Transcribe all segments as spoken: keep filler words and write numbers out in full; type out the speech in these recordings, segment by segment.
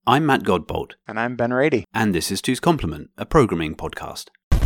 I'm Matt Godbolt. And I'm Ben Rady. And this is Two's Complement, a programming podcast.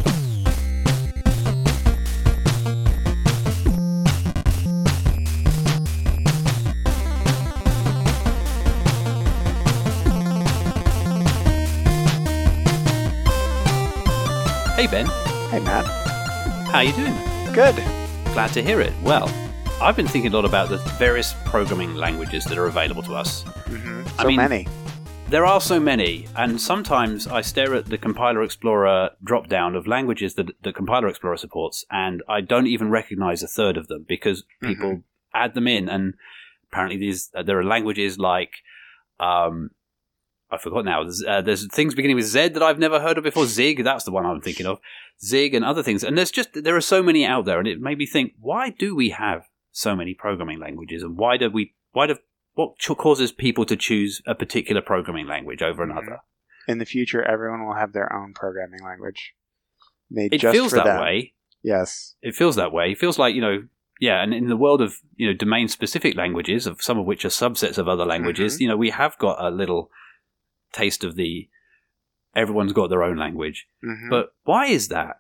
Hey Ben. Hey Matt. How you doing? Good. Glad to hear it. Well, I've been thinking a lot about the various programming languages that are available to us. Mm-hmm. So I mean, many. There are so many, and sometimes I stare at the Compiler Explorer drop-down of languages that the Compiler Explorer supports, and I don't even recognize a third of them because people mm-hmm. add them in, and apparently these uh, there are languages like, um, I forgot now, there's, uh, there's things beginning with Z that I've never heard of before, Zig, that's the one I'm thinking of, Zig and other things, and there's just, there are so many out there, and it made me think, why do we have so many programming languages, and why do we, why do What causes people to choose a particular programming language over another? In the future, everyone will have their own programming language made it just feels for that them. way. Yes, it feels that way. It feels like, you know, yeah. And in the world of, you know, domain-specific languages, of some of which are subsets of other languages, mm-hmm. you know, we have got a little taste of the everyone's got their own language. Mm-hmm. But why is that?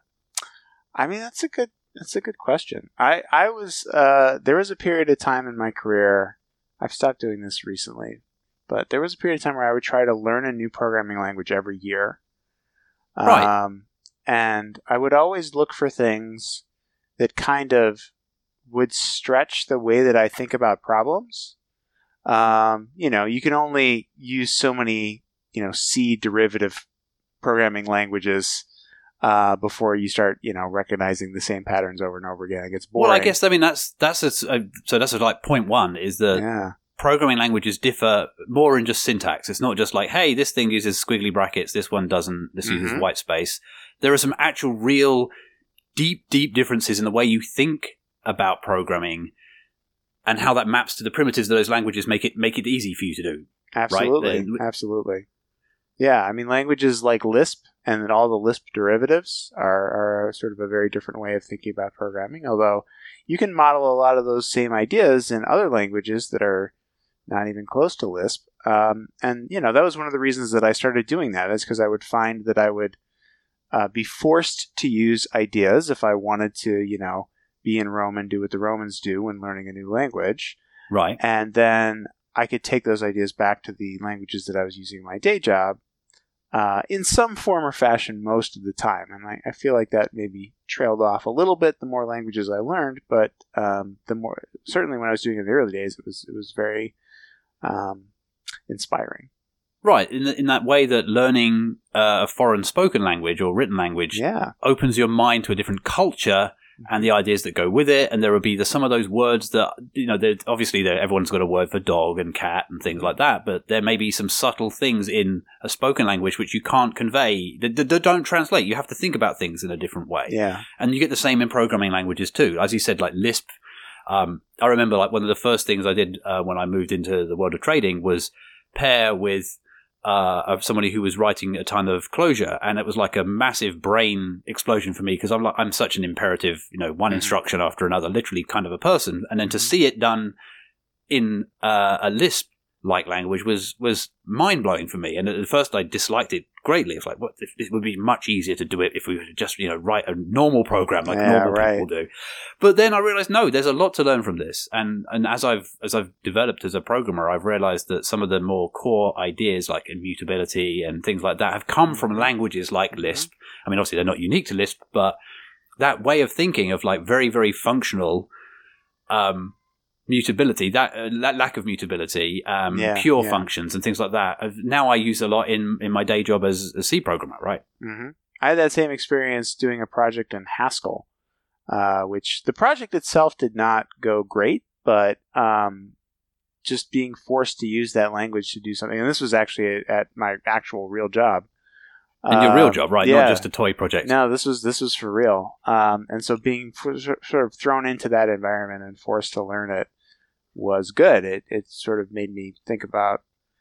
I mean, that's a good that's a good question. I I was uh, there was a period of time in my career. I've stopped doing this recently, but there was a period of time where I would try to learn a new programming language every year. Right. Um, and I would always look for things that kind of would stretch the way that I think about problems. Um, you know, you can only use so many, you know, C derivative programming languages Uh, before you start, you know, recognizing the same patterns over and over again. It gets boring. Well, I guess, I mean, that's, that's a, so that's a, like point one is that yeah. programming languages differ more in just syntax. It's not just like, hey, this thing uses squiggly brackets, this one doesn't, this mm-hmm. uses white space. There are some actual real deep, deep differences in the way you think about programming and how that maps to the primitives that those languages make it, make it easy for you to do. Absolutely. Right? Absolutely. Yeah, I mean, languages like Lisp and all the Lisp derivatives are, are sort of a very different way of thinking about programming, although you can model a lot of those same ideas in other languages that are not even close to Lisp. Um, and, you know, that was one of the reasons that I started doing that, is because I would find that I would uh, be forced to use ideas if I wanted to, you know, be in Rome and do what the Romans do when learning a new language. Right. And then I could take those ideas back to the languages that I was using in my day job uh, in some form or fashion most of the time. And I, I feel like that maybe trailed off a little bit the more languages I learned, but um, the more certainly when I was doing it in the early days, it was it was very um, inspiring. Right, in the, in that way that learning uh, a foreign spoken language or written language yeah. opens your mind to a different culture and the ideas that go with it, and there will be the, some of those words that, you know, obviously everyone's got a word for dog and cat and things like that, but there may be some subtle things in a spoken language which you can't convey, that, that, that don't translate. You have to think about things in a different way. Yeah. And you get the same in programming languages too. As you said, like Lisp, um, I remember like one of the first things I did uh, when I moved into the world of trading was pair with Uh, of somebody who was writing a ton of closure, and it was like a massive brain explosion for me because I'm like I'm such an imperative, you know, one mm-hmm. instruction after another, literally kind of a person, and then to see it done in uh, a Lisp-like language was was mind blowing for me. And at first, I disliked it greatly. It's like, what? It would be much easier to do it if we were just, you know, write a normal program like yeah, normal right. people do. But then I realized, no, there's a lot to learn from this. And and as I've as I've developed as a programmer, I've realized that some of the more core ideas like immutability and things like that have come from languages like Lisp. I mean, obviously they're not unique to Lisp, but that way of thinking of like very, very functional um mutability, that, uh, that lack of mutability, um, yeah, pure yeah. functions and things like that. Now I use a lot in, in my day job as a C programmer, right? Mm-hmm. I had that same experience doing a project in Haskell, uh, which the project itself did not go great, but um, just being forced to use that language to do something. And this was actually at my actual real job. And your real um, job, right? Yeah. Not just a toy project. No, this was this was for real. Um, and so being for, sort of thrown into that environment and forced to learn it was good. It it sort of made me think about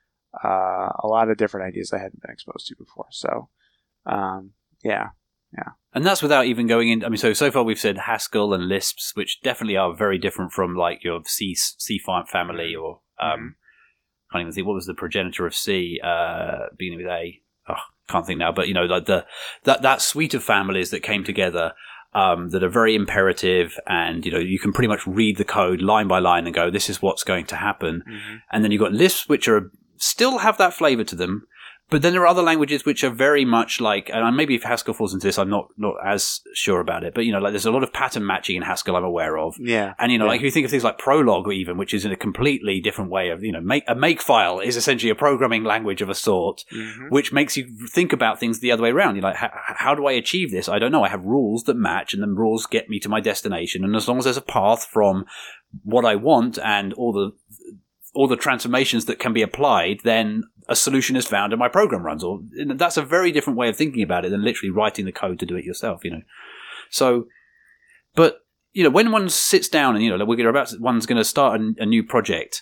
uh, a lot of different ideas I hadn't been exposed to before. So, um, yeah, yeah. And that's without even going in. I mean, so so far we've said Haskell and Lisps, which definitely are very different from like your C C family or um, can't even think, what was the progenitor of C, uh, beginning with A? Oh, can't think now, but, you know, like the that, that suite of families that came together um, that are very imperative, and, you know, you can pretty much read the code line by line and go, this is what's going to happen. Mm-hmm. And then you've got Lisps, which are still have that flavor to them. But then there are other languages which are very much like, and maybe if Haskell falls into this, I'm not, not as sure about it. But, you know, like there's a lot of pattern matching in Haskell I'm aware of. Yeah. And, you know, yeah. like if you think of things like Prolog even, which is in a completely different way of, you know, make, a makefile is essentially a programming language of a sort, mm-hmm. which makes you think about things the other way around. You're like, how, how do I achieve this? I don't know. I have rules that match, and the rules get me to my destination. And as long as there's a path from what I want and all the all the transformations that can be applied, then a solution is found and my program runs. Or that's a very different way of thinking about it than literally writing the code to do it yourself, you know. So, but, you know, when one sits down and, you know, we're about to, one's going to start a, a new project,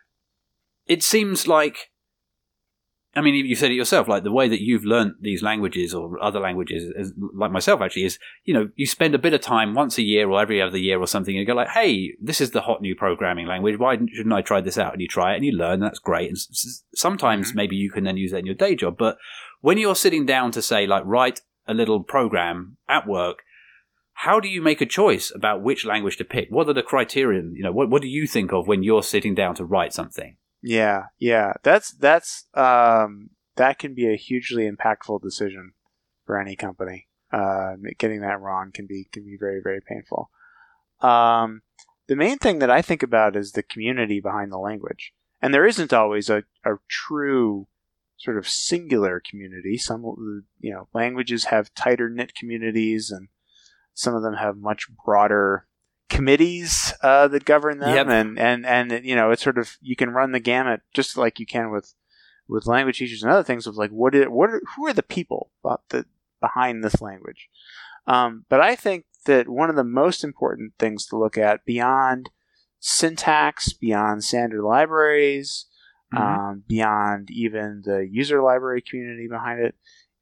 it seems like, I mean, you said it yourself, like the way that you've learned these languages or other languages, is, like myself actually, is, you know, you spend a bit of time once a year or every other year or something, and you go like, hey, this is the hot new programming language. Why shouldn't I try this out? And you try it and you learn, and that's great. And sometimes mm-hmm. maybe you can then use that in your day job. But when you're sitting down to say, like, write a little program at work, how do you make a choice about which language to pick? What are the criterion? You know, what, what do you think of when you're sitting down to write something? Yeah, yeah, that's that's um, that can be a hugely impactful decision for any company. Uh, getting that wrong can be can be very very painful. Um, the main thing that I think about is the community behind the language, and there isn't always a, a true sort of singular community. Some you know languages have tighter knit communities, and some of them have much broader committees uh, that govern them, yep. and, and and you know it's sort of you can run the gamut just like you can with with language teachers and other things of like what is, what are, who are the people that behind this language. Um, but I think that one of the most important things to look at beyond syntax, beyond standard libraries, mm-hmm. um, beyond even the user library community behind it,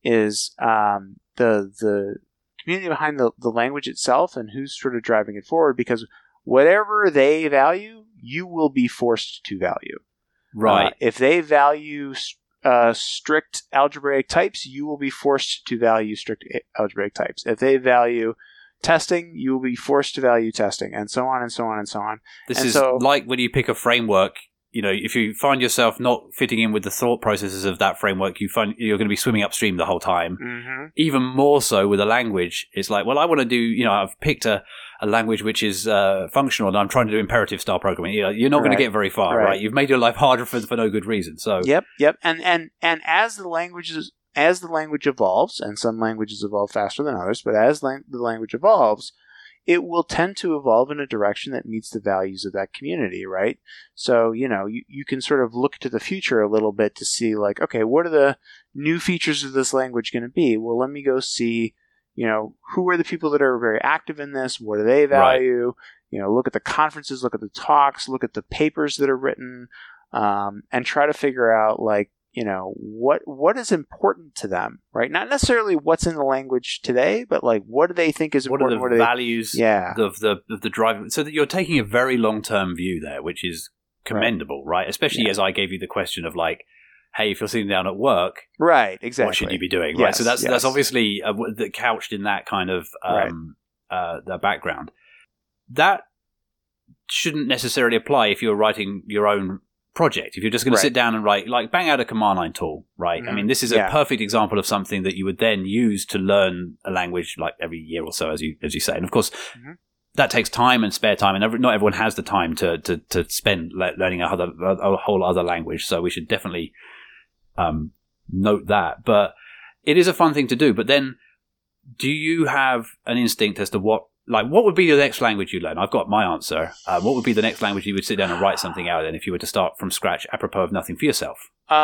is um, the the community behind the, the language itself and who's sort of driving it forward, because whatever they value, you will be forced to value. Right. Uh, if they value uh, strict algebraic types, you will be forced to value strict algebraic types. If they value testing, you will be forced to value testing, and so on and so on and so on. This and is so, like when you pick a framework. You know, if you find yourself not fitting in with the thought processes of that framework, you find you're going to be swimming upstream the whole time. Mm-hmm. Even more so with a language, it's like, well, I want to do, you know, I've picked a, a language which is uh, functional, and I'm trying to do imperative style programming. You know, you're not right. going to get very far, right. right? You've made your life harder for for no good reason. So, yep, yep. And and and as the languages as the language evolves, and some languages evolve faster than others, but as lang- the language evolves, it will tend to evolve in a direction that meets the values of that community, right? So, you know, you, you can sort of look to the future a little bit to see, like, okay, what are the new features of this language going to be? Well, let me go see, you know, who are the people that are very active in this? What do they value? Right. You know, look at the conferences, look at the talks, look at the papers that are written, um, and try to figure out, like, you know, what what is important to them, right? Not necessarily what's in the language today, but like what do they think is important? What are the what are values they, yeah. of the of the drive? So that you're taking a very long term view there, which is commendable, right? right? Especially yeah. as I gave you the question of like, hey, if you're sitting down at work, right? Exactly. What should you be doing, yes, right? So that's yes. that's obviously uh, couched in that kind of um, right. uh, the background. That shouldn't necessarily apply if you're writing your own project. If you're just going right. to sit down and write, like bang out a command line tool, right? Mm-hmm. I mean, this is a yeah. perfect example of something that you would then use to learn a language like every year or so, as you as you say. And of course, mm-hmm. that takes time and spare time, and every, not everyone has the time to to, to spend le- learning a, other, a whole other language. So we should definitely um, note that. But it is a fun thing to do. But then, do you have an instinct as to what? Like, what would be the next language you learn? I've got my answer. Uh, what would be the next language you would sit down and write something out in if you were to start from scratch, apropos of nothing for yourself?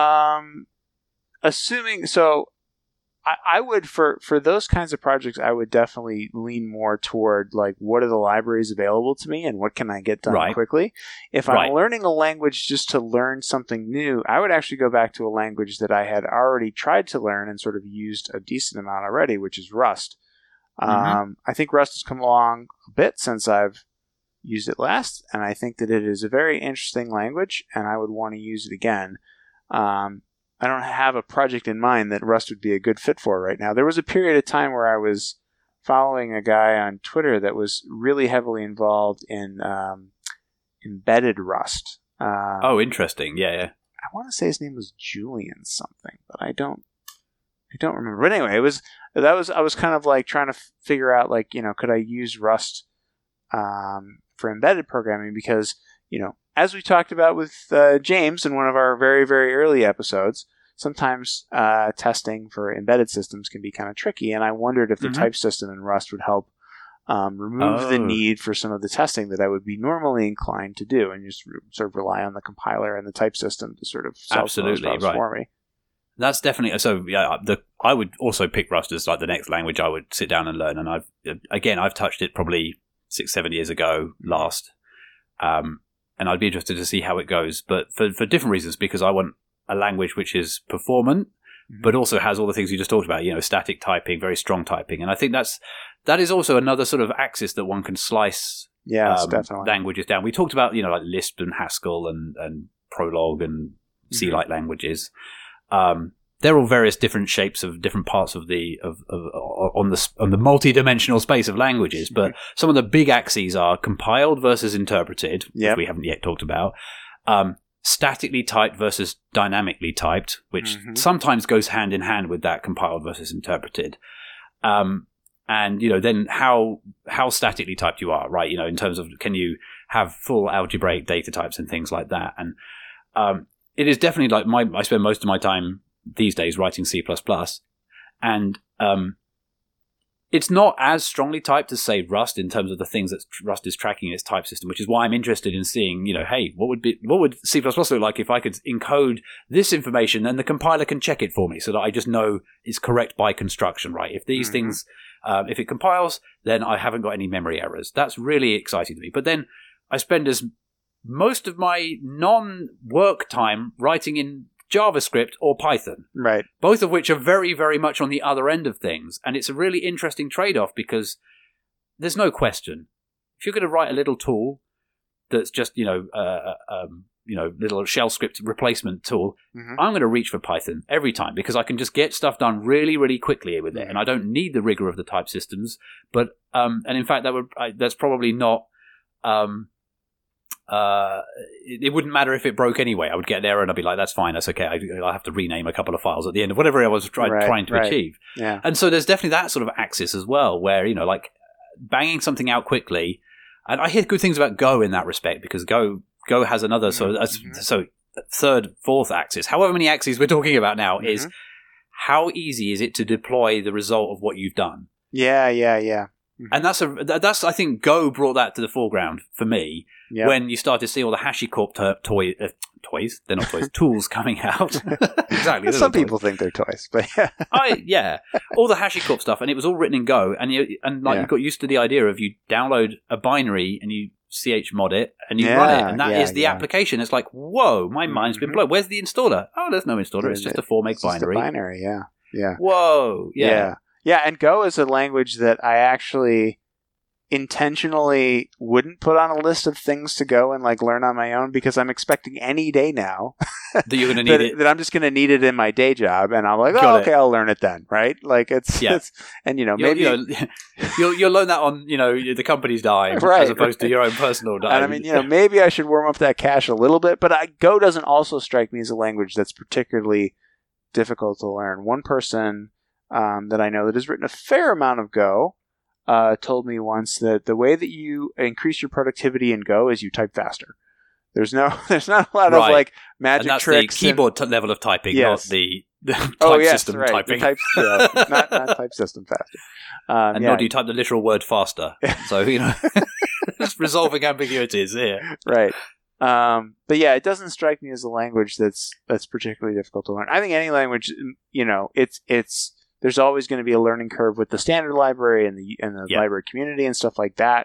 Um, assuming so, I, I would for for those kinds of projects, I would definitely lean more toward like what are the libraries available to me and what can I get done right. quickly. If I'm right. learning a language just to learn something new, I would actually go back to a language that I had already tried to learn and sort of used a decent amount already, which is Rust. Mm-hmm. Um, I think Rust has come along a bit since I've used it last, and I think that it is a very interesting language, and I would want to use it again. Um, I don't have a project in mind that Rust would be a good fit for right now. There was a period of time where I was following a guy on Twitter that was really heavily involved in um, embedded Rust. Um, oh, interesting. Yeah, yeah. I want to say his name was Julian something, but I don't. I don't remember. But anyway, it was that was I was kind of like trying to f- figure out like you know could I use Rust um, for embedded programming because you know as we talked about with uh, James in one of our very very early episodes, sometimes uh, testing for embedded systems can be kind of tricky, and I wondered if the mm-hmm. type system in Rust would help um, remove oh. the need for some of the testing that I would be normally inclined to do, and just sort of rely on the compiler and the type system to sort of solve Absolutely, those right. for me. That's definitely so. Yeah, the I would also pick Rust as like the next language I would sit down and learn. And I've again I've touched it probably six seven years ago last, um, and I'd be interested to see how it goes. But for for different reasons, because I want a language which is performant, mm-hmm. but also has all the things you just talked about. You know, static typing, very strong typing, and I think that's that is also another sort of axis that one can slice. Yes, um, definitely. Languages down. We talked about you know like Lisp and Haskell and and Prolog and C-like mm-hmm. languages. Um, they're all various different shapes of different parts of the of, of on the on the multi-dimensional space of languages. But some of the big axes are compiled versus interpreted, yep. which we haven't yet talked about. Um, statically typed versus dynamically typed, which mm-hmm. sometimes goes hand in hand with that compiled versus interpreted. Um, and you know, then how how statically typed you are, right? You know, in terms of can you have full algebraic data types and things like that. And um, it is definitely like my I spend most of my time these days writing C plus plus, and um, it's not as strongly typed as, say, Rust in terms of the things that Rust is tracking in its type system, which is why I'm interested in seeing, you know, hey, what would be what would C plus plus look like if I could encode this information and the compiler can check it for me so that I just know it's correct by construction, right? If these mm-hmm. things, um, if it compiles, then I haven't got any memory errors. That's really exciting to me. But then I spend as most of my non-work time writing in JavaScript or Python. Right. Both of which are very, very much on the other end of things. And it's a really interesting trade-off because there's no question. If you're going to write a little tool that's just, you know, uh, um, you know, little shell script replacement tool, mm-hmm. I'm going to reach for Python every time because I can just get stuff done really, really quickly with it. And I don't need the rigor of the type systems. But, um, and in fact, that would, I, that's probably not, um, Uh, it, it wouldn't matter if it broke anyway. I would get there and I'd be like, that's fine, that's okay. I, I'll have to rename a couple of files at the end of whatever I was try, right, trying to right. achieve. Yeah. And so there's definitely that sort of axis as well where, you know, like banging something out quickly. And I hear good things about Go in that respect because Go Go has another sort of, mm-hmm. so third, fourth axis, however many axes we're talking about now mm-hmm. is how easy is it to deploy the result of what you've done? Yeah, yeah, yeah. And that's a that's I think Go brought that to the foreground for me yep. when you start to see all the HashiCorp to- toy uh, toys they're not toys tools coming out. Exactly. Some people toys. think they're toys, but yeah, I yeah, all the HashiCorp stuff, and it was all written in Go, and you and like yeah. you got used to the idea of you download a binary and you chmod it and you yeah, run it, and that yeah, is the yeah. application. It's like whoa, my mm-hmm. mind's been blown. Where's the installer? Oh, there's no installer. It's just a four meg it's binary. Just a binary, yeah, yeah. Whoa, yeah. yeah, yeah. And Go is a language that I actually intentionally wouldn't put on a list of things to go and like learn on my own because I'm expecting any day now that you're going to need that, it. That I'm just going to need it in my day job, and I'm like, oh, Got okay, it. I'll learn it then, right? Like it's, yeah. it's and you know you'll, maybe you know, you'll you'll learn that on you know the company's dime right, as opposed right. to your own personal dime. And I mean, you know, maybe I should warm up that cache a little bit, but I, Go doesn't also strike me as a language that's particularly difficult to learn. One person um, that I know that has written a fair amount of Go. Uh, told me once that the way that you increase your productivity in Go is you type faster. There's no, there's not a lot right. of like magic and that's tricks. The keyboard and, t- level of typing, yes. not the, the type oh, yes, system right. typing. The type, yeah, not, not type system faster. Um, and yeah. nor do you type the literal word faster. So you know, just resolving ambiguities here. Right. Um, but yeah, it doesn't strike me as a language that's that's particularly difficult to learn. I think any language, you know, it's it's. There's always going to be a learning curve with the standard library and the and the yeah. library community and stuff like that.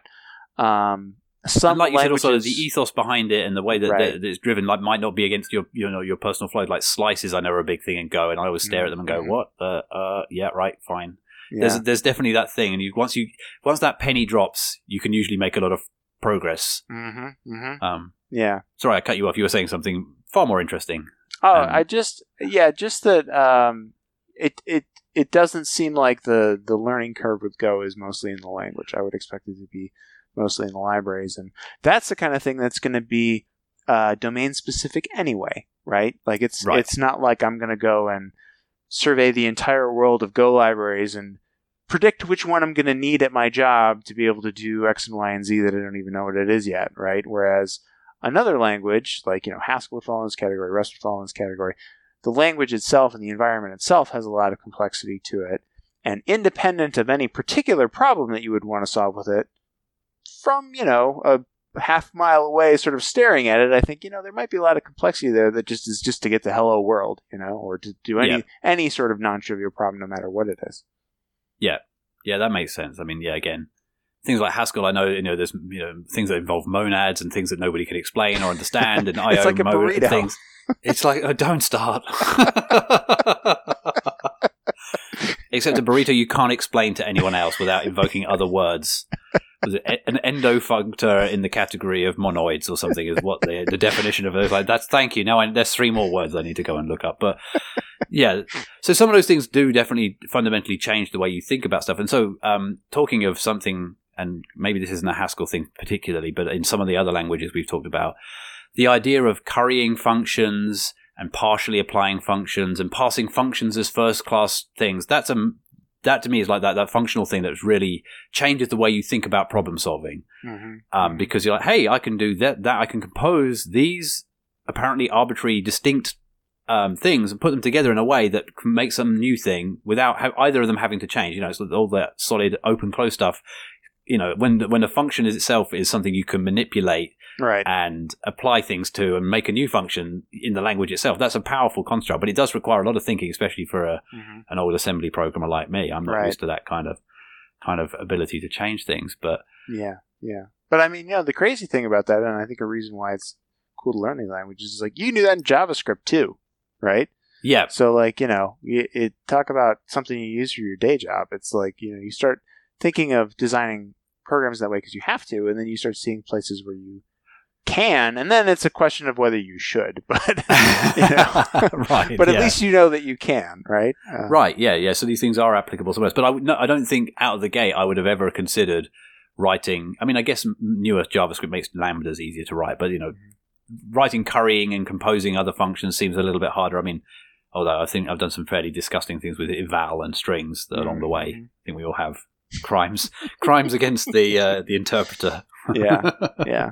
Um, some and like you languages, said, also the ethos behind it and the way that, right. that it's driven, like, might not be against your you know your personal flow. Like slices, I know are a big thing in Go, and I always stare mm-hmm. at them and go, "What? Uh, uh yeah, right, fine." Yeah. There's there's definitely that thing, and you once you once that penny drops, you can usually make a lot of progress. Mm-hmm, mm-hmm. Um, yeah. Sorry, I cut you off. You were saying something far more interesting. Oh, um, I just yeah, just that um, it it it doesn't seem like the the learning curve with Go is mostly in the language. I would expect it to be mostly in the libraries, and that's the kind of thing that's going to be uh, domain specific anyway, right? Like it's right. it's not like I'm going to go and survey the entire world of Go libraries and predict which one I'm going to need at my job to be able to do X and Y and Z that I don't even know what it is yet, right? Whereas another language, like, you know, Haskell would fall in this category, Rust would fall in this category, the language itself and the environment itself has a lot of complexity to it. And independent of any particular problem that you would want to solve with it, from, you know, a half mile away sort of staring at it, I think, you know, there might be a lot of complexity there that just is just to get the hello world, you know, or to do any, yeah. any sort of non-trivial problem, no matter what it is. Yeah. Yeah, that makes sense. I mean, yeah, again, things like Haskell, I know, you know, there's, you know, things that involve monads and things that nobody can explain or understand, and I O it's like a burrito. Things. It's like, oh, don't start. Except a burrito you can't explain to anyone else without invoking other words. Was it an endofunctor in the category of monoids or something is what the the definition of it is. Like, that's thank you. Now I, there's three more words I need to go and look up. But yeah, so some of those things do definitely fundamentally change the way you think about stuff. And so um, talking of something, and maybe this isn't a Haskell thing particularly, but in some of the other languages we've talked about, the idea of currying functions and partially applying functions and passing functions as first-class things, that's a, that to me is like that, that functional thing that really changes the way you think about problem solving. Mm-hmm. Um, because you're like, hey, I can do that, that I can compose these apparently arbitrary, distinct um, things and put them together in a way that can make some new thing without ha- either of them having to change. You know, so all that solid open-close stuff. You know, when the, when a function is itself is something you can manipulate right. and apply things to and make a new function in the language itself, that's a powerful construct, but it does require a lot of thinking, especially for a, mm-hmm. an old assembly programmer like me. I'm not right. used to that kind of kind of ability to change things. But yeah, yeah. But I mean, you know, the crazy thing about that, and I think a reason why it's cool to learn these languages is like you can do that in JavaScript too, right? Yeah. So like, you know, it, it talk about something you use for your day job. It's like, you know, you start thinking of designing programs that way because you have to, and then you start seeing places where you can, and then it's a question of whether you should. But you know, right, but at yeah. least you know that you can, right? Uh, right. Yeah. Yeah. So these things are applicable somewhere else. But I would, no, I don't think out of the gate I would have ever considered writing. I mean, I guess newer JavaScript makes lambdas easier to write, but you know, writing currying and composing other functions seems a little bit harder. I mean, although I think I've done some fairly disgusting things with eval and strings mm-hmm. along the way. I think we all have crimes crimes against the uh, the interpreter. yeah, yeah,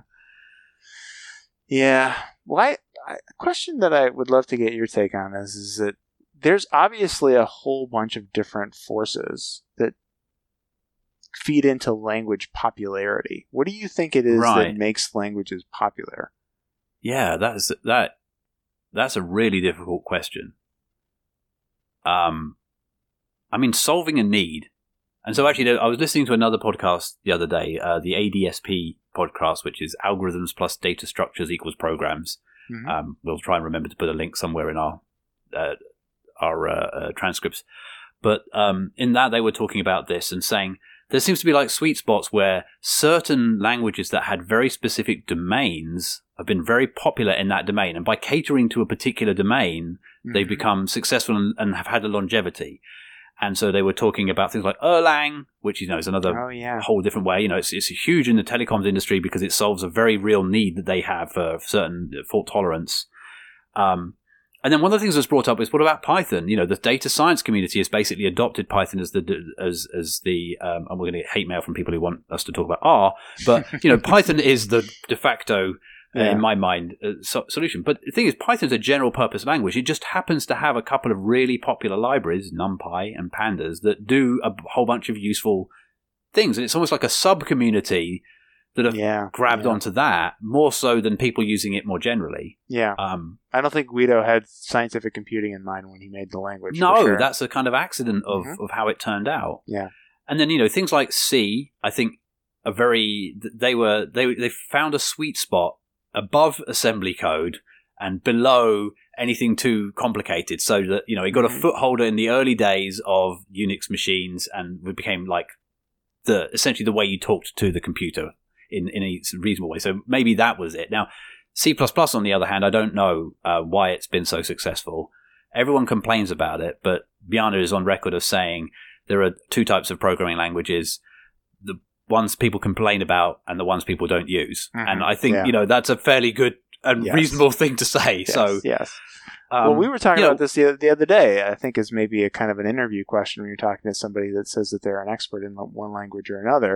yeah. Well, I, I, a question that I would love to get your take on is is that there's obviously a whole bunch of different forces that feed into language popularity. What do you think it is right. that makes languages popular? Yeah, that's that. That's a really difficult question. Um, I mean, solving a need. And so actually, I was listening to another podcast the other day, uh, the A D S P podcast, which is Algorithms Plus Data Structures Equals Programs. Mm-hmm. Um, we'll try and remember to put a link somewhere in our uh, our uh, uh, transcripts. But um, in that, they were talking about this and saying there seems to be like sweet spots where certain languages that had very specific domains have been very popular in that domain. And by catering to a particular domain, mm-hmm. they've become successful and, and have had a longevity. And so they were talking about things like Erlang, which, you know, is another oh, yeah. whole different way. You know, it's, it's huge in the telecoms industry because it solves a very real need that they have for certain fault tolerance. Um, and then one of the things that's brought up is, what about Python? You know, the data science community has basically adopted Python as the, as, as the, um, and we're going to get hate mail from people who want us to talk about R, but, you know, Python is the de facto Yeah. in my mind, uh, so- solution. But the thing is, Python's a general purpose language. It just happens to have a couple of really popular libraries, NumPy and Pandas, that do a whole bunch of useful things. And it's almost like a sub-community that have yeah, grabbed yeah. onto that more so than people using it more generally. Yeah. Um, I don't think Guido had scientific computing in mind when he made the language. No, sure. that's a kind of accident of, mm-hmm. of how it turned out. Yeah. And then, you know, things like C, I think, are very, they were, they they found a sweet spot above assembly code and below anything too complicated, so that, you know, it got a footholder in the early days of Unix machines, and it became like the essentially the way you talked to the computer in, in a reasonable way. So maybe that was it. Now, C plus plus, on the other hand, I don't know uh, why it's been so successful. Everyone complains about it, but Bjarne is on record of saying there are two types of programming languages, the ones people complain about and the ones people don't use. Mm-hmm. And I think, yeah. you know, that's a fairly good and yes. reasonable thing to say. Yes, so, yes. Um, well, we were talking about know, this the, the other day, I think is maybe a kind of an interview question when you're talking to somebody that says that they're an expert in one language or another.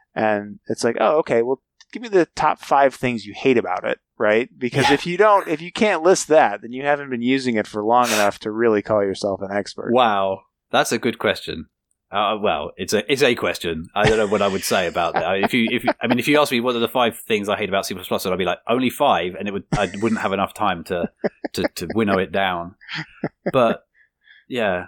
And it's like, oh, okay, well, give me the top five things you hate about it, right? Because yeah. if you don't, if you can't list that, then you haven't been using it for long enough to really call yourself an expert. Wow, that's a good question. Uh, well, it's a it's a question. I don't know what I would say about that. If you if you, I mean, if you ask me what are the five things I hate about C plus plus, I'd be like only five, and it would I wouldn't have enough time to to, to winnow it down. But yeah.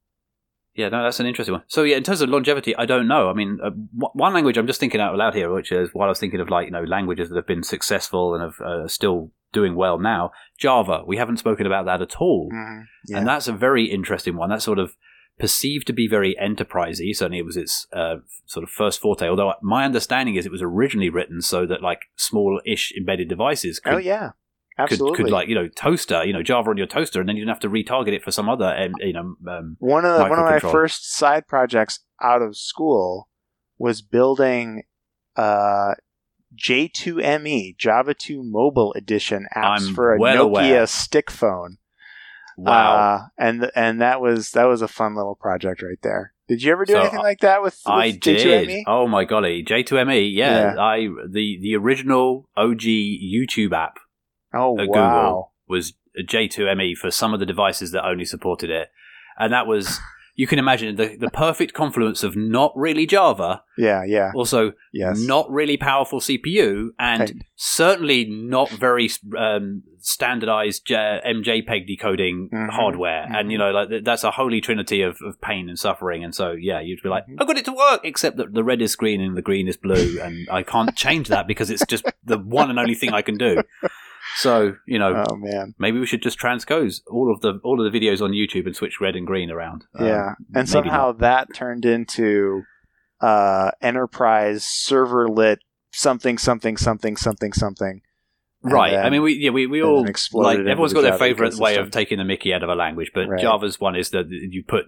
Yeah, no, that's an interesting one. So, yeah, in terms of longevity, I don't know. I mean, uh, w- one language I'm just thinking out loud here, which is while I was thinking of, like, you know, languages that have been successful and have uh, still doing well now, Java. We haven't spoken about that at all. Mm, yeah. And that's a very interesting one. That's sort of perceived to be very enterprisey. Certainly it was its uh, sort of first forte, although my understanding is it was originally written so that, like, small-ish embedded devices could... Oh, yeah. Absolutely. Could, could like you know toaster you know Java on your toaster, and then you didn't have to retarget it for some other um, you know um, one of one of my first side projects out of school was building uh, J two M E Java two Mobile Edition apps I'm for a well Nokia aware. stick phone. Wow, uh, and and that was that was a fun little project right there. Did you ever do so anything like that with, with I J two M E? did. Oh my golly, J two M E, yeah, yeah. I the the original O G YouTube app. Oh, at wow. Google was a J two M E for some of the devices that only supported it. And that was, you can imagine, the, the perfect confluence of not really Java. Yeah, yeah. Also, yes. not really powerful C P U, and right. certainly not very um, standardized J- M J P E G decoding mm-hmm. hardware. Mm-hmm. And, you know, like that's a holy trinity of, of pain and suffering. And so, yeah, you'd be like, mm-hmm. I got it to work, except that the red is green and the green is blue. And I can't change that because it's just the one and only thing I can do. So, you know, oh, man. maybe we should just transpose all of the all of the videos on YouTube and switch red and green around. Yeah, um, and somehow not. that turned into uh, enterprise server lit something something something something something. Right. Then, I mean, we yeah we, we all like everyone's got the their favorite ecosystem. way of taking the Mickey out of a language, but right. Java's one is that you put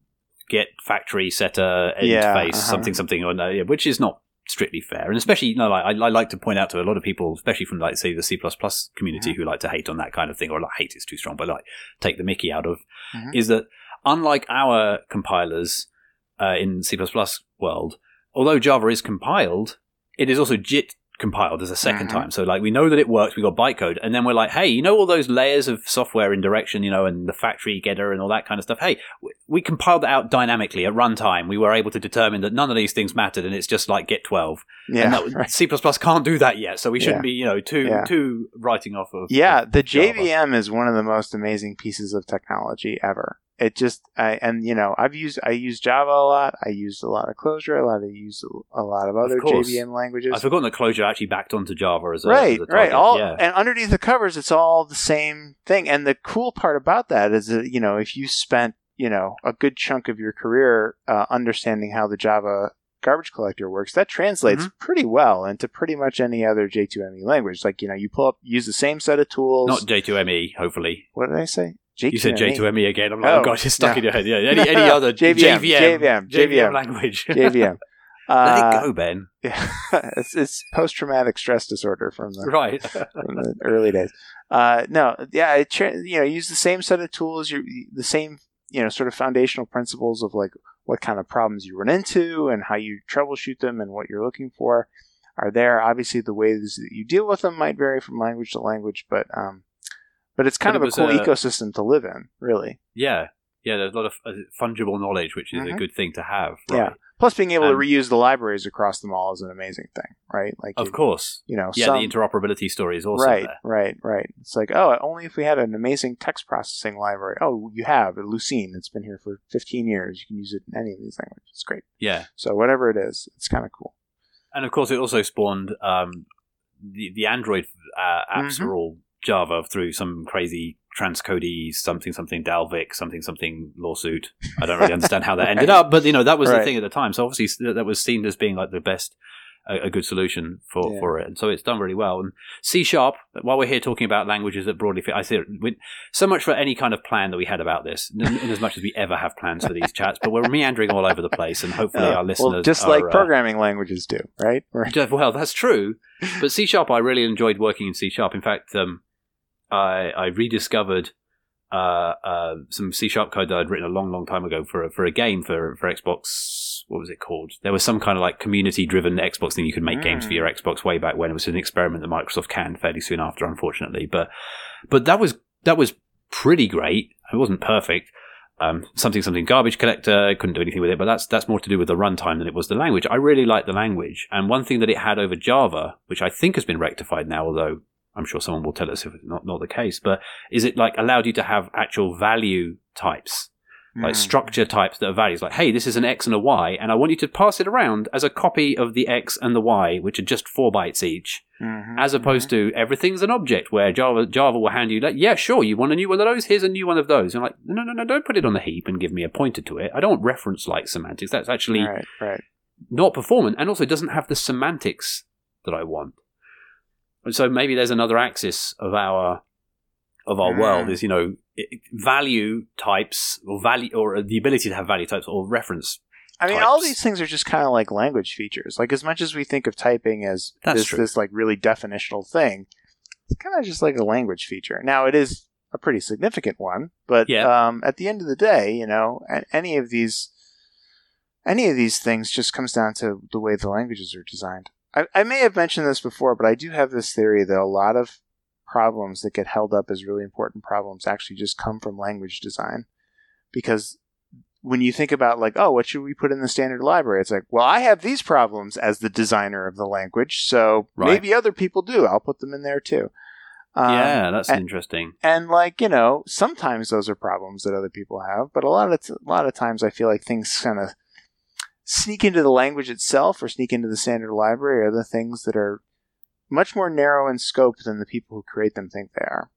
get factory setter interface yeah, uh-huh. something something or no, which is not strictly fair, and especially you know, like, I, I like to point out to a lot of people, especially from like say the C plus plus community, mm-hmm. who like to hate on that kind of thing, or like hate is too strong, but like take the Mickey out of, mm-hmm. is that unlike our compilers uh, in C plus plus world, although Java is compiled, it is also J I T compiled as a second mm-hmm. time. So like we know that it works, we got bytecode, and then we're like, hey, you know all those layers of software in direction, you know, and the factory getter and all that kind of stuff. Hey, we, we compiled that out dynamically at runtime. We were able to determine that none of these things mattered, and it's just like get twelve. Yeah, and that, right. C plus plus can't do that yet, so we shouldn't yeah. be, you know, too yeah. too writing off of. Yeah, of the Java. J V M is one of the most amazing pieces of technology ever. It just, I, and you know, I've used, I use Java a lot. I used a lot of Clojure. A lot of used a lot of other of J V M languages. I've forgotten that Clojure actually backed onto Java as a right, as a right. All yeah. and underneath the covers, it's all the same thing. And the cool part about that is that you know, if you spent you know a good chunk of your career uh, understanding how the Java garbage collector works, that translates mm-hmm. pretty well into pretty much any other J two M E language. Like you know, you pull up, use the same set of tools. Not J two M E, hopefully. What did I say? J two M E. You said J two M E again. I'm like, oh, oh gosh, it's stuck no. in your head. Yeah, any any other J V M, J V M, J V M, J V M language. J V M. Let uh, it go, Ben. Yeah, it's, it's post-traumatic stress disorder from the right from the early days. Uh, no, yeah, it, you know, use the same set of tools. You the same, you know, sort of foundational principles of like what kind of problems you run into and how you troubleshoot them and what you're looking for are there. Obviously, the ways that you deal with them might vary from language to language, but um, but it's kind but of it a cool a, ecosystem to live in, really. Yeah, yeah. There's a lot of uh, fungible knowledge, which is mm-hmm. a good thing to have. Right? Yeah. Plus, being able um, to reuse the libraries across them all is an amazing thing, right? Like, of it, course, you know, yeah. some, the interoperability story is also right, there. right, right. It's like, oh, only if we had an amazing text processing library. Oh, you have Lucene. It's been here for fifteen years. You can use it in any of these languages. It's great. Yeah. So whatever it is, it's kind of cool. And of course, it also spawned um, the the Android uh, apps mm-hmm. are all Java through some crazy transcodey something something Dalvik something something lawsuit. I don't really understand how that ended up, but you know that was right. the thing at the time. So obviously that was seen as being like the best a, a good solution for, Yeah. for it. And so it's done really well. And C Sharp, while we're here talking about languages that broadly fit, I see it with, so much for any kind of plan that we had about this, in, in as much as we ever have plans for these chats, but we're meandering all over the place, and hopefully Uh, our listeners well, just are, like uh, programming languages do, right? Just- Well, that's true. But C Sharp, I really enjoyed working in C Sharp. In fact, um, I, I rediscovered uh, uh, some C Sharp code that I'd written a long, long time ago for a, for a game for, for Xbox. What was it called? There was some kind of like community-driven Xbox thing. You could make mm. games for your Xbox way back when. It was an experiment that Microsoft canned fairly soon after, unfortunately. But but that was that was pretty great. It wasn't perfect. Um, something something garbage collector, couldn't do anything with it, but that's that's more to do with the runtime than it was the language. I really liked the language, and one thing that it had over Java, which I think has been rectified now, although I'm sure someone will tell us if it's not, not the case, but is it like allowed you to have actual value types, like mm. structure types that are values, like, hey, this is an X and a Y, and I want you to pass it around as a copy of the X and the Y, which are just four bytes each, mm-hmm, as opposed mm-hmm. to everything's an object where Java Java will hand you, like, yeah, sure, you want a new one of those? Here's a new one of those. And I'm like, no, no, no, don't put it on the heap and give me a pointer to it. I don't want reference-like semantics. That's actually right, right. not performant, and also doesn't have the semantics that I want. And so maybe there's another axis of our of our mm. world is, you know, value types or value or the ability to have value types or reference. I mean, types. all these things are just kind of like language features. Like, as much as we think of typing as this, this like really definitional thing, it's kind of just like a language feature. Now, it is a pretty significant one, but yeah. um, at the end of the day, you know, any of these any of these things just comes down to the way the languages are designed. I, I may have mentioned this before, but I do have this theory that a lot of problems that get held up as really important problems actually just come from language design. Because when you think about, like, oh, what should we put in the standard library? It's like, well, I have these problems as the designer of the language, so right. maybe other people do. I'll put them in there too. Um, yeah, that's and, interesting. And, like, you know, sometimes those are problems that other people have, but a lot of t- a lot of times I feel like things kind of sneak into the language itself or sneak into the standard library are the things that are much more narrow in scope than the people who create them think they are.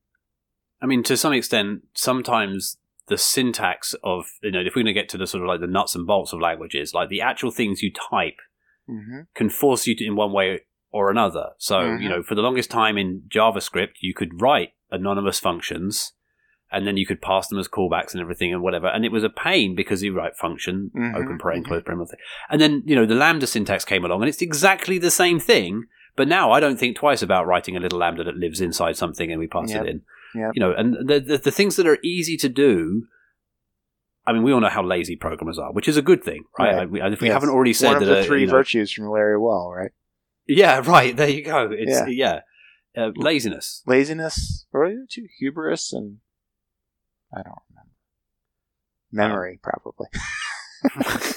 I mean, to some extent, sometimes the syntax of, you know, if we're going to get to the sort of like the nuts and bolts of languages, like the actual things you type mm-hmm. can force you to in one way or another. So, mm-hmm. you know, for the longest time in JavaScript, you could write anonymous functions and then you could pass them as callbacks and everything and whatever. And it was a pain because you write function, mm-hmm, open paren, close paren. And then, you know, the Lambda syntax came along and it's exactly the same thing. But now I don't think twice about writing a little Lambda that lives inside something and we pass yep. it in. Yep. You know, and the, the the things that are easy to do, I mean, we all know how lazy programmers are, which is a good thing, right? right. We, if we yes. haven't already said One of that, the three uh, you know, virtues from Larry Wall, right? Yeah, right. There you go. It's yeah, yeah. Uh, laziness, laziness, or two hubris, and I don't remember. Memory, um,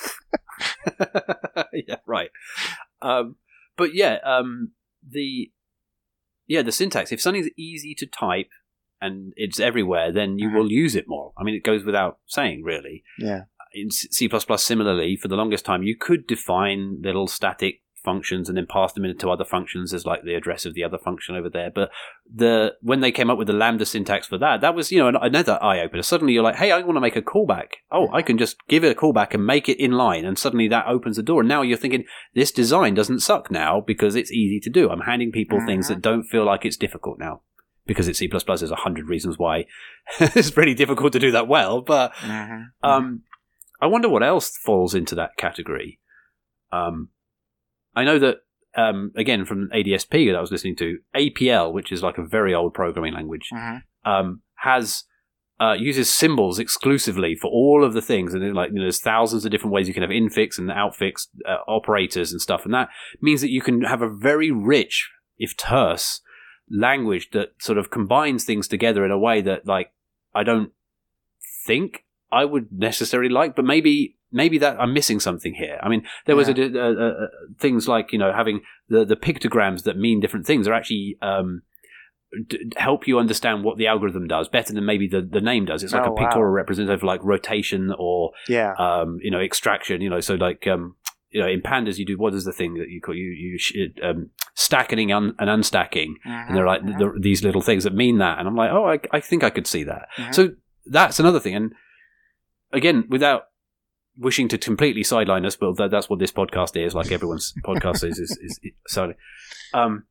probably. Yeah, right. Um, but yeah, um, the yeah the syntax. If something's easy to type and it's everywhere, then you mm-hmm. will use it more. I mean, it goes without saying, really. Yeah. In C plus plus, similarly, for the longest time, you could define little static functions and then pass them into other functions as like the address of the other function over there. But the when they came up with the Lambda syntax for that, that was, you know, another eye-opener. Suddenly you're like, hey, I want to make a callback. Oh, I can just give it a callback and make it in line. And suddenly that opens the door. And now you're thinking, this design doesn't suck now because it's easy to do. I'm handing people mm-hmm. things that don't feel like it's difficult now. Because it's C plus plus, there's a hundred reasons why it's pretty difficult to do that well. But mm-hmm. um, I wonder what else falls into that category. Um, I know that, um, again, from A D S P that I was listening to, A P L, which is like a very old programming language, mm-hmm. um, has uh, uses symbols exclusively for all of the things. And like, you know, there's thousands of different ways you can have infix and outfix uh, operators and stuff. And that means that you can have a very rich, if terse, language that sort of combines things together in a way that, like, I don't think I would necessarily like, but maybe maybe that I'm missing something here. I mean, there was yeah. a, a, a, a, things like, you know, having the, the pictograms that mean different things are actually um, d- help you understand what the algorithm does better than maybe the, the name does. It's like oh, a pictorial wow. representative, like rotation or yeah. um, you know, extraction. You know, so like um, you know, in pandas you do what is the thing that you call you you um, stacking un- and unstacking, mm-hmm. and they're like mm-hmm. the, these little things that mean that, and I'm like, oh, I, I think I could see that. Mm-hmm. So that's another thing, and again, without wishing to completely sideline us, but that, that's what this podcast is, like everyone's podcast is, is, is, is so, um,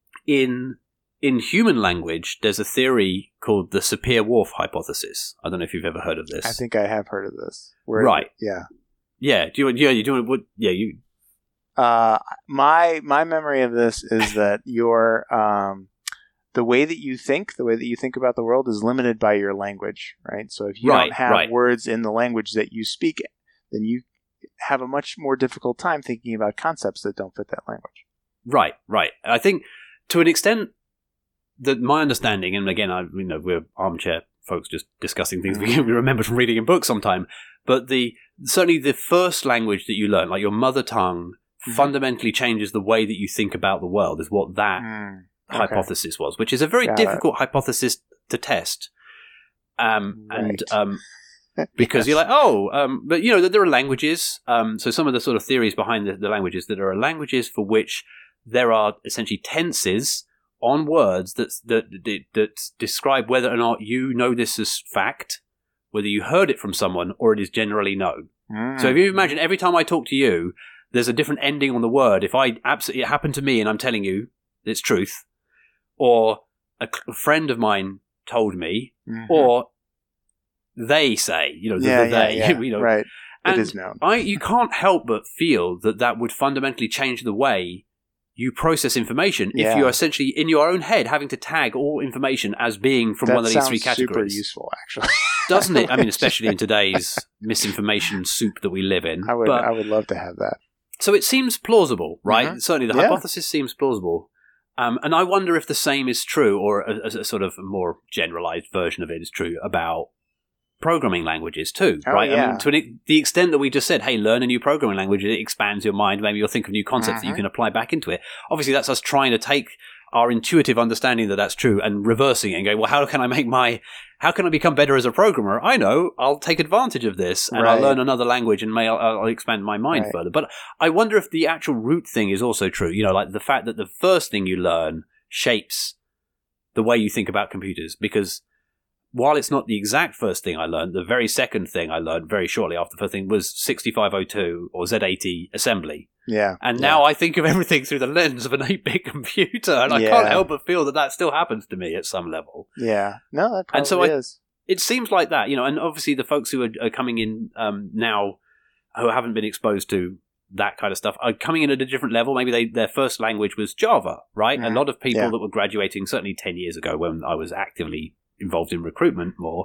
in in human language, there's a theory called the Sapir-Whorf hypothesis. I don't know if you've ever heard of this. I think I have heard of this. Where, right. Yeah. Yeah. Do you? Yeah. You do. What? Yeah. You. Uh, my my memory of this is that your um, the way that you think, the way that you think about the world, is limited by your language, right? So if you Right, don't have right. words in the language that you speak, then you have a much more difficult time thinking about concepts that don't fit that language. Right. Right. I think to an extent that my understanding, and again, I you know we're armchair folks just discussing things we remember from reading in books sometime, but the certainly the first language that you learn, like your mother tongue, mm-hmm. fundamentally changes the way that you think about the world, is what that mm, okay. hypothesis was, which is a very Got difficult it. hypothesis to test. Um, right. And um, because yes. you're like, oh, um, but you know, there are languages. Um, so some of the sort of theories behind the, the languages, that there are languages for which there are essentially tenses on words that, that that that describe whether or not you know this as fact, whether you heard it from someone, or it is generally known. Mm. So if you imagine every time I talk to you, there's a different ending on the word. If I absolutely it happened to me and I'm telling you it's truth, or a, a friend of mine told me, mm-hmm. or they say, you know, the, yeah, the they, yeah, yeah. you know, right. And it is known. I, you can't help but feel that that would fundamentally change the way you process information yeah. if you're essentially in your own head having to tag all information as being from that one of these three categories. Super useful, actually. Doesn't it? I mean, especially in today's misinformation soup that we live in. I would, but, I would love to have that. So it seems plausible, right? Mm-hmm. Certainly the yeah. hypothesis seems plausible. Um, and I wonder if the same is true, or a, a, a sort of more generalized version of it is true about programming languages too, oh, right? Yeah. I mean, to an, the extent that we just said, hey, learn a new programming language, it expands your mind. Maybe you'll think of new concepts mm-hmm. that you can apply back into it. Obviously, that's us trying to take our intuitive understanding that that's true and reversing it and going, well, how can I make my, how can I become better as a programmer? I know, I'll take advantage of this and right. I'll learn another language and may, I'll, I'll expand my mind right. further. But I wonder if the actual root thing is also true. You know, like the fact that the first thing you learn shapes the way you think about computers, because while it's not the exact first thing I learned, the very second thing I learned very shortly after the first thing was sixty-five oh two or Z eighty assembly. Yeah. And yeah. now I think of everything through the lens of an eight-bit computer, and I yeah. can't help but feel that that still happens to me at some level. Yeah. No, that probably and so I, is. It seems like that, you know, and obviously the folks who are, are coming in um, now who haven't been exposed to that kind of stuff are coming in at a different level. Maybe they, their first language was Java, right? Mm. A lot of people yeah. that were graduating, certainly ten years ago when I was actively involved in recruitment more,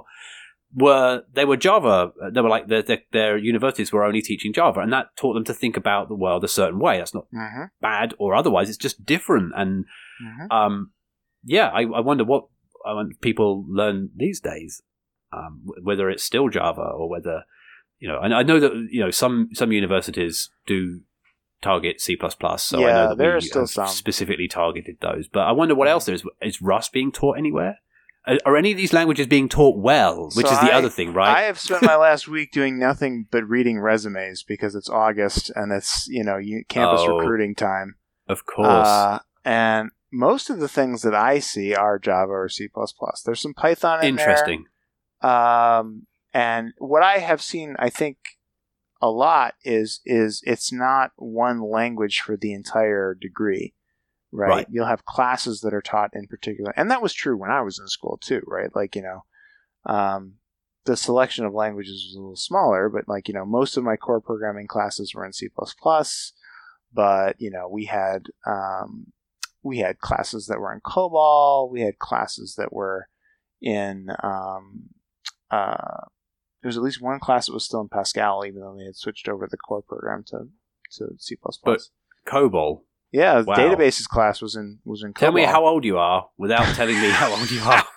were they were Java. They were like their, their, their universities were only teaching Java, and that taught them to think about the world a certain way. That's not mm-hmm. bad or otherwise; it's just different. And mm-hmm. um, yeah, I, I wonder what I want people learn these days, um, whether it's still Java or whether you know. And I know that you know some some universities do target C plus plus, so yeah, I know that there we are still have some. specifically targeted those. But I wonder what else there is. Is Rust being taught anywhere? Are any of these languages being taught well, which so is the I, other thing, right? I have spent my last week doing nothing but reading resumes because it's August and it's, you know, campus oh, recruiting time. Of course. Uh, and most of the things that I see are Java or C plus plus. There's some Python in Interesting. there. Um, and what I have seen, I think, a lot is is it's not one language for the entire degree. Right? right. You'll have classes that are taught in particular. And that was true when I was in school too, right? Like, you know, um, the selection of languages was a little smaller, but like, you know, most of my core programming classes were in C plus plus, but, you know, we had, um, we had classes that were in COBOL. We had classes that were in, um, uh, there was at least one class that was still in Pascal, even though they had switched over the core program to, to C plus plus. But COBOL. Yeah, the wow. databases class was in was in COBOL. Tell me how old you are without telling me how old you are.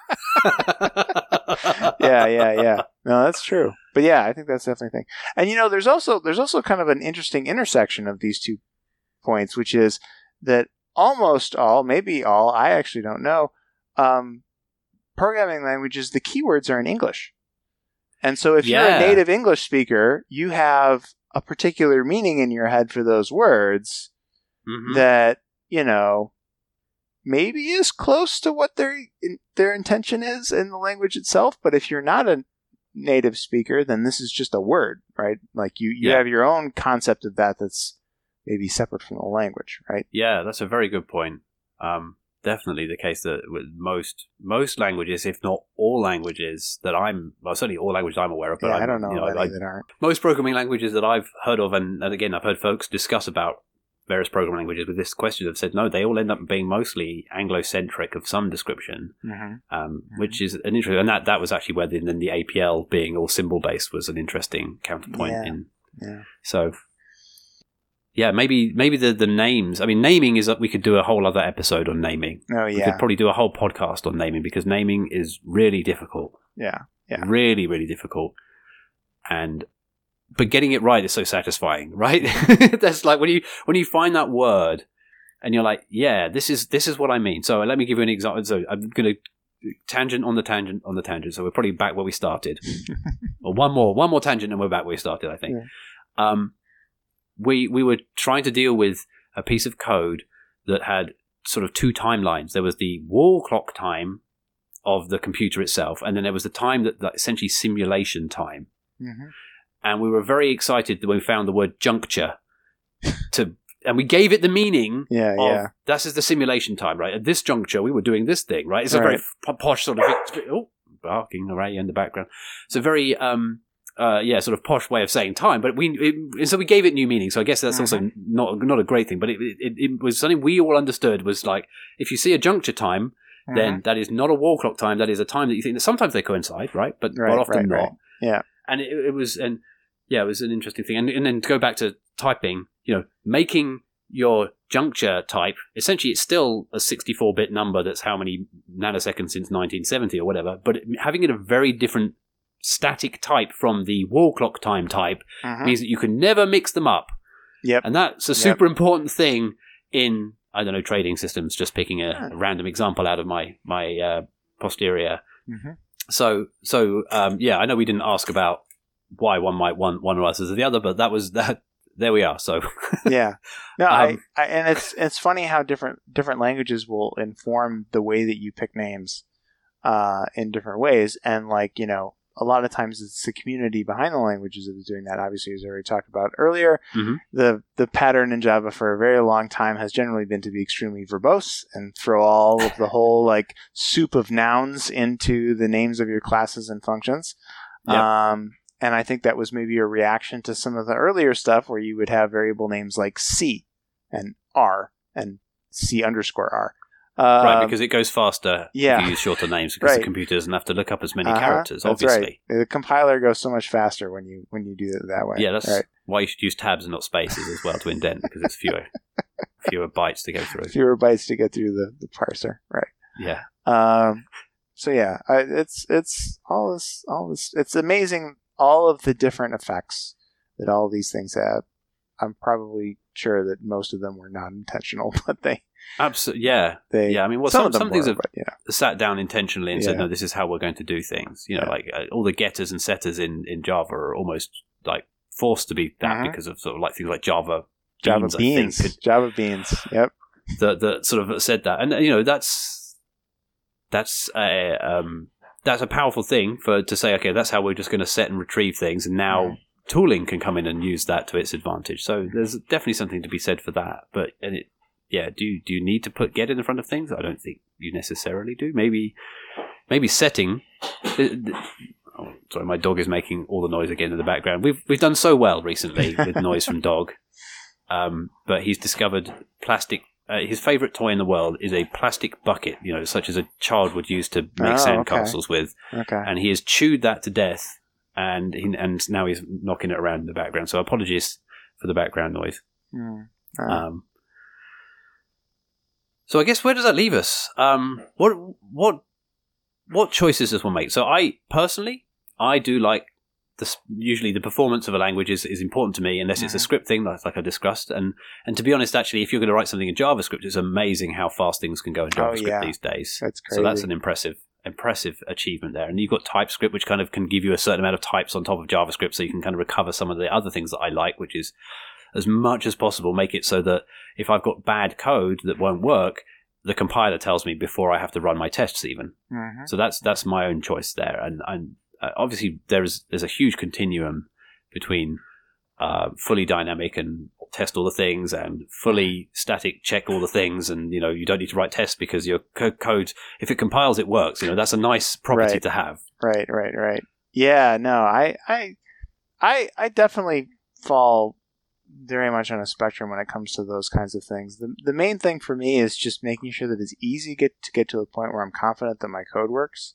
yeah, yeah, yeah. No, that's true. But yeah, I think that's definitely a thing. And you know, there's also there's also kind of an interesting intersection of these two points, which is that almost all, maybe all, I actually don't know, um, programming languages, the keywords are in English. And so if yeah. you're a native English speaker, you have a particular meaning in your head for those words. Mm-hmm. That, you know, maybe is close to what their in, their intention is in the language itself. But if you're not a native speaker, then this is just a word, right? Like you, you Yeah. have your own concept of that that's maybe separate from the language, right? Yeah, that's a very good point. Um, definitely the case that with most most languages, if not all languages that I'm, well, certainly all languages I'm aware of, but yeah, I'm, I don't know, you know, any I, that aren't. most programming languages that I've heard of, and, and again, I've heard folks discuss about various programming languages with this question, have said, no, they all end up being mostly Anglo-centric of some description, Mm-hmm. um, Mm-hmm. which is an interesting, and that, that was actually where the, then the A P L being all symbol-based was an interesting counterpoint. Yeah. in Yeah. So, yeah, maybe maybe the, the names, I mean, naming is that we could do a whole other episode on naming. Oh, We yeah. could probably do a whole podcast on naming because naming is really difficult. Yeah. Yeah. Really, really difficult. And but getting it right is so satisfying, right? That's like when you when you find that word and you're like, yeah, this is this is what I mean. So let me give you an example. So I'm going to tangent on the tangent on the tangent. So we're probably back where we started. Or one more one more tangent and we're back where we started, I think. Yeah. Um, we we were trying to deal with a piece of code that had sort of two timelines. There was the wall clock time of the computer itself, and then there was the time that, that essentially simulation time. Mm-hmm. And we were very excited when we found the word juncture to, and we gave it the meaning Yeah, of, yeah. this is the simulation time, right? At this juncture, we were doing this thing, right? It's a Right. very posh sort of, oh, barking array in the background. It's a very, um, uh, yeah, sort of posh way of saying time, but we, it, so we gave it new meaning. So I guess that's also not, not a great thing, but it, it, it was something we all understood was like, if you see a juncture time, Mm-hmm. then that is not a wall clock time. That is a time that you think that sometimes they coincide, right? But Right, quite often right, not. right. Yeah. And it, it was, and yeah, it was an interesting thing. And, and then to go back to typing, you know, making your juncture type, essentially it's still a sixty-four bit number that's how many nanoseconds since nineteen seventy or whatever, but it, having it a very different static type from the wall clock time type Mm-hmm. means that you can never mix them up. Yep. And that's a super important thing in, I don't know, trading systems, just picking a, a random example out of my, my uh, posterior. Mm-hmm. So, so um, yeah, I know we didn't ask about why one might want one versus the other, but that was that. There we are. So, yeah, no, Um, I, I, and it's it's funny how different different languages will inform the way that you pick names, uh, in different ways, and like you know, a lot of times it's the community behind the languages that is doing that. Obviously, as I already talked about earlier, Mhm. the the pattern in Java for a very long time has generally been to be extremely verbose and throw all of the whole like soup of nouns into the names of your classes and functions. Yep. Um, and I think that was maybe a reaction to some of the earlier stuff where you would have variable names like C and R and C underscore R. Um, right, because it goes faster yeah. if you use shorter names because Right. the computer doesn't have to look up as many uh-huh, characters, that's obviously. right. The compiler goes so much faster when you when you do it that way. Yeah, that's right. why you should use tabs and not spaces as well to indent because it's fewer fewer bytes to go through. Fewer bytes to get through the, the parser. Right. Yeah. Um, so yeah, I, it's it's all this all this. It's amazing all of the different effects that all these things have. I'm probably sure that most of them were not intentional, but they Absolutely. Yeah. they Yeah. I mean, well, some, some, of them some things were, have but, you know. sat down intentionally and said, Yeah. no, this is how we're going to do things. You know, Yeah. like uh, all the getters and setters in, in Java are almost like forced to be that Mhm. because of sort of like things like Java Java beans, beans, I think, Java beans. Yep. that, that sort of said that. And, you know, that's, that's, a um, that's a powerful thing for, to say, okay, that's how we're just going to set and retrieve things. And now Mhm. tooling can come in and use that to its advantage. So there's definitely something to be said for that. But, and it, yeah, do you, do you need to put get in front of things? I don't think you necessarily do. Maybe, maybe setting. Oh, sorry, my dog is making all the noise again in the background. We've we've done so well recently with noise from dog, um, but he's discovered plastic. Uh, his favorite toy in the world is a plastic bucket, you know, such as a child would use to make Oh, sandcastles okay. with, Okay. and he has chewed that to death, and he, and now he's knocking it around in the background. So apologies for the background noise. Mm. Uh, Um, so I guess where does that leave us? Um, what what what choices does one make? So I personally, I do like the usually the performance of a language is, is important to me, unless it's a Mhm. script thing, like, like I discussed. And and to be honest, actually, if you're going to write something in JavaScript, it's amazing how fast things can go in Oh, JavaScript yeah. these days. that's crazy. So that's an impressive impressive achievement there. And you've got TypeScript, which kind of can give you a certain amount of types on top of JavaScript, so you can kind of recover some of the other things that I like, which is as much as possible make it so that if I've got bad code that won't work, the compiler tells me before I have to run my tests even. Mhm. So that's that's my own choice there. And, and uh, obviously there is there's a huge continuum between uh, fully dynamic and test all the things and fully static check all the things, and you know you don't need to write tests because your co- code, if it compiles, it works. You know that's a nice property right. to have. Right, right, right. Yeah, no, I, I, I, I definitely fall very much on a spectrum when it comes to those kinds of things. The the main thing for me is just making sure that it's easy get to get to a point where I'm confident that my code works,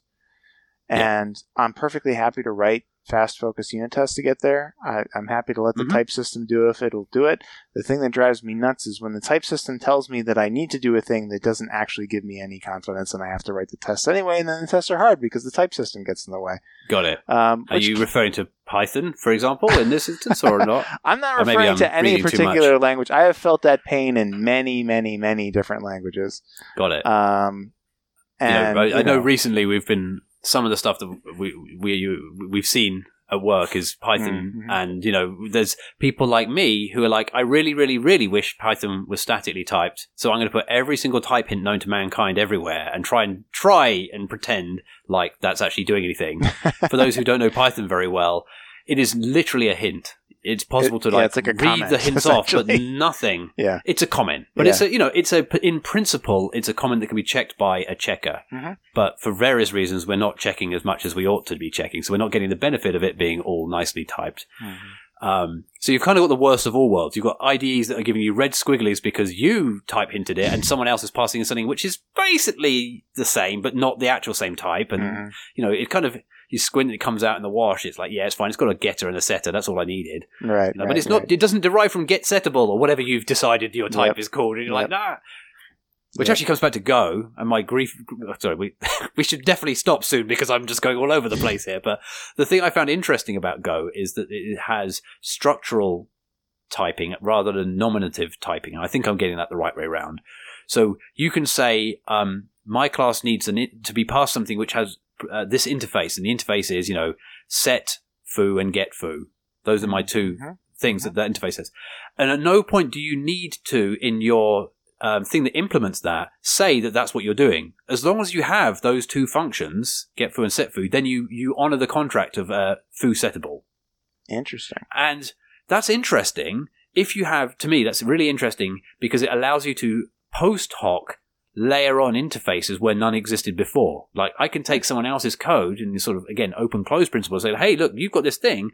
and yeah. I'm perfectly happy to write fast focused unit tests to get there. I, I'm happy to let the mm-hmm. type system do it if it'll do it. The thing that drives me nuts is when the type system tells me that I need to do a thing that doesn't actually give me any confidence, and I have to write the tests anyway, and then the tests are hard because the type system gets in the way. Got it. Um, are you referring to Python, for example, in this instance, or not? I'm not or referring I'm to any particular language. I have felt that pain in many, many, many different languages. Got it. Um, and you know, I, you I know know, recently we've been some of the stuff that we we you, we've seen at work is Python, mm-hmm. and you know, there's people like me who are like, I really, really, really wish Python was statically typed, so I'm going to put every single type hint known to mankind everywhere and try and try and pretend like that's actually doing anything. For those who don't know Python very well, it is literally a hint. It's possible it, to yeah, like, it's like a read comment, the hints off, but nothing. Yeah, it's a comment, but yeah. it's a you know, it's a in principle, it's a comment that can be checked by a checker. Mm-hmm. But for various reasons, we're not checking as much as we ought to be checking, so we're not getting the benefit of it being all nicely typed. Mm-hmm. Um, so you've kind of got the worst of all worlds. You've got I D Es that are giving you red squigglies because you type hinted it, and someone else is passing in something which is basically the same, but not the actual same type. And mm-hmm. you know, it kind of. You squint, it comes out in the wash. It's like, yeah, it's fine. It's got a getter and a setter. That's all I needed. Right, you know, right but it's not. Right. It doesn't derive from get settable or whatever you've decided your type yep. is called. And you're yep. like, nah. Which yep. actually comes back to Go and my grief. Sorry, we we should definitely stop soon because I'm just going all over the place here. But the thing I found interesting about Go is that it has structural typing rather than nominative typing. I think I'm getting that the right way around. So you can say, um, my class needs an it, to be passed something which has Uh, this interface, and the interface is, you know, set foo and get foo. Those are my two mm-hmm. things mm-hmm. that that interface has. And at no point do you need to, in your um, thing that implements that, say that that's what you're doing. As long as you have those two functions, get foo and set foo, then you, you honor the contract of uh, foo settable. Interesting. And that's interesting. If you have, to me, that's really interesting because it allows you to post hoc layer on interfaces where none existed before. Like, I can take someone else's code in this sort of, again, open close principle and say, hey, look, you've got this thing.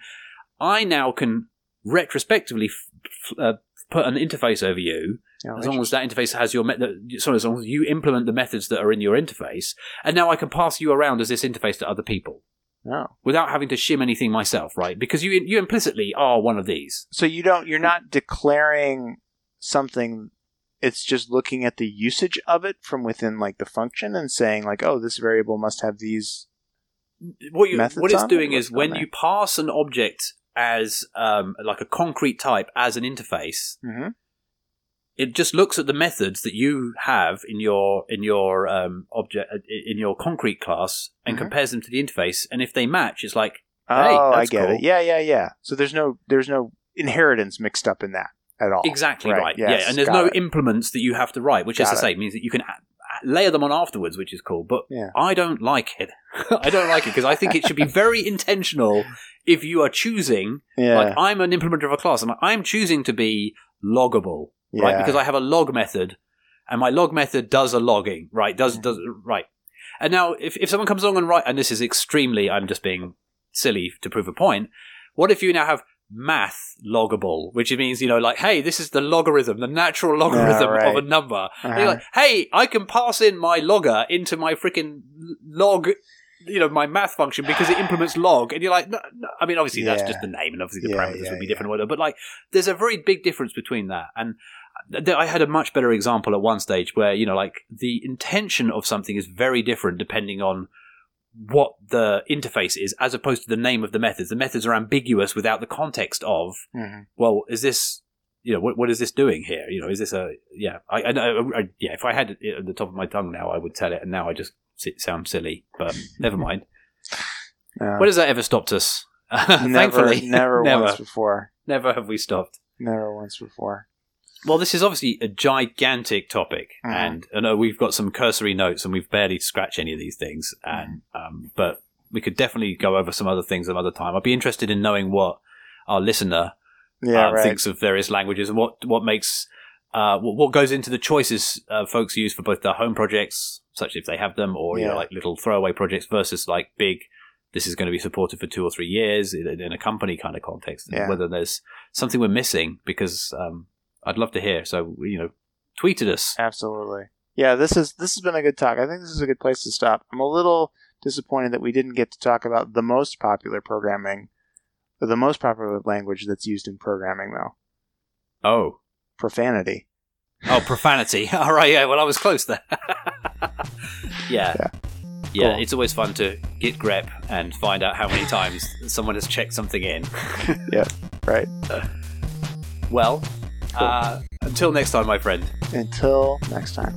I now can retrospectively f- uh, put an interface over you oh, as long as that interface has your method. Sorry, as long as you implement the methods that are in your interface. And now I can pass you around as this interface to other people. Oh. Without having to shim anything myself, right? Because you you implicitly are one of these. So you don't, you're not declaring something. It's just looking at the usage of it from within, like, the function and saying, like, oh, this variable must have these what you, methods What it's on doing it? is when you pass an object as, um, like a concrete type as an interface, mm-hmm. it just looks at the methods that you have in your in your um, object in your concrete class and mm-hmm. compares them to the interface. And if they match, it's like, hey, oh, that's I get cool. it. Yeah, yeah, yeah. So there's no there's no inheritance mixed up in that at all. Exactly right. right. Yes, yeah, and there's no it. implements that you have to write, which got is to it. say means that you can a- layer them on afterwards, which is cool. But yeah. I don't like it. I don't like it because I think it should be very intentional. If you are choosing, yeah. like I'm an implementer of a class, and I'm choosing to be loggable, yeah. right? Because I have a log method, and my log method does a logging, right? Does yeah. does right. And now, if if someone comes along and write, and this is extremely, I'm just being silly to prove a point. What if you now have math loggable, which means, you know, like, hey, this is the logarithm, the natural logarithm yeah, right. of a number. Uh-huh. And you're like, hey, I can pass in my logger into my freaking log, you know, my math function because it implements log. And you're like, no, no. I mean, obviously yeah. that's just the name, and obviously the yeah, parameters yeah, would be yeah. different or whatever. But like, there's a very big difference between that. And th- I had a much better example at one stage where, you know, like the intention of something is very different depending on what the interface is, as opposed to the name of the methods. The methods are ambiguous without the context of, mm-hmm. well, is this, you know, what what is this doing here? You know, is this a, yeah, I, I, I yeah, if I had it at the top of my tongue now, I would tell it, and now I just sound silly, but never mind. Uh, When has that ever stopped us? never, Thankfully, never, never once before. Never have we stopped. Never once before. Well, this is obviously a gigantic topic, mm-hmm. and I know we've got some cursory notes, and we've barely scratched any of these things. And um, but we could definitely go over some other things another time. I'd be interested in knowing what our listener yeah, uh, right. thinks of various languages and what what makes uh, what, what goes into the choices uh, folks use for both their home projects, such if they have them, or Yeah. you know, like little throwaway projects versus like big. This is going to be supported for two or three years in, in a company kind of context. And Yeah. whether there's something we're missing, because um, I'd love to hear. So you know, tweet at us. Absolutely. Yeah, this is this has been a good talk. I think this is a good place to stop. I'm a little disappointed that we didn't get to talk about the most popular programming, or the most popular language that's used in programming, though. Oh, Profanity. oh, profanity. All right, yeah. Well, I was close there. yeah. Yeah. Yeah, Cool. it's always fun to git grep and find out how many times someone has checked something in. Yeah, right. Well, Cool. uh, until next time, my friend. Until next time.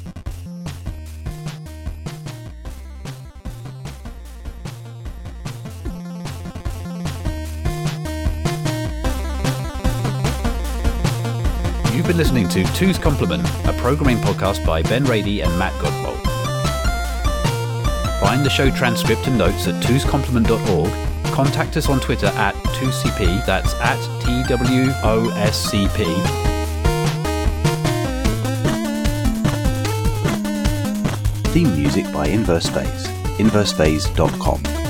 You've been listening to Two's Complement, a programming podcast by Ben Rady and Matt Godbolt. Find the show transcript and notes at twos complement dot org. Contact us on Twitter at two C P, that's at T W O S C P. Theme music by Inverse Phase, inverse phase dot com.